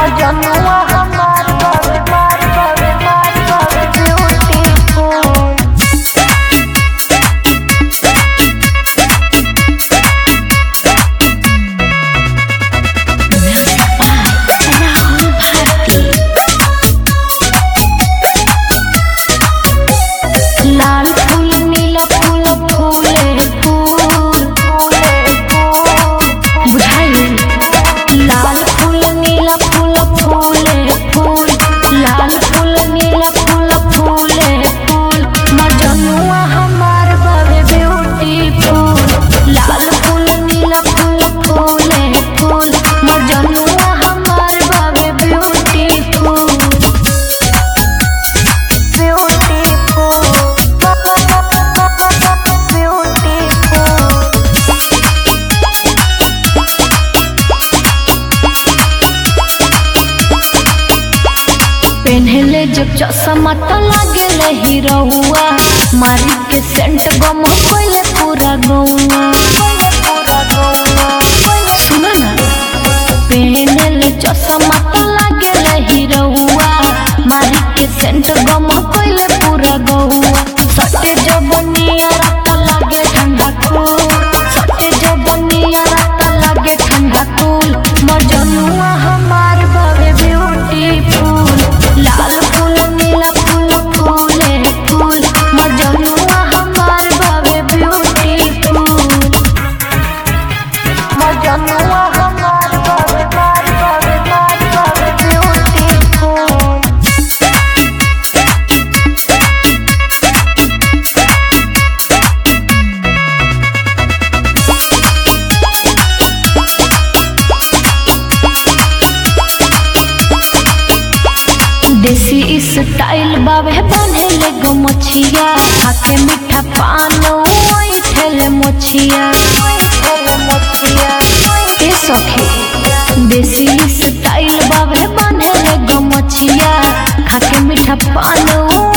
मजनुआ हमार बावे मार बावे मार बावे ब्यूटीफुल। लाल फूल नीला फूल फूले फूल बुझाइए। लाल फूल नीला फूल फूले फूल लाल फूल नीला फूल फूले फूल मजनुआ हमार बावे ब्यूटीफुल। लाल फूल नीला फूल फूले फूल मजनुआ हमार बावे ब्यूटीफुल। पेन्हले जब चश्मा तो लागेले हीरोआ मारी के सेंट गम कोइले पूरा गौआ। सुना ना पेन्हले चश्मा तो लागेले हीरोआ मारी के सेंट गम कोइले पूरा गौआ। सटे जबनिया रात लागे ठंडा कूल सटे जबनिया रात लागे ठंडा कूल मजनुआ हमार बावे ब्यूटीफुल। लाल फूल नीला फूल फूले फूल मजनुआ हमार बावे ब्यूटीफुल। मजनुआ हमार बावे मार बावे मार बावे ब्यूटीफुल। देसी स्टाइल बावे बनेले गमछिया खाके मीठा पान ठेले मोछिया। ए सखी देसी स्टाइल बावे बनेले गमछिया खाके मीठा पान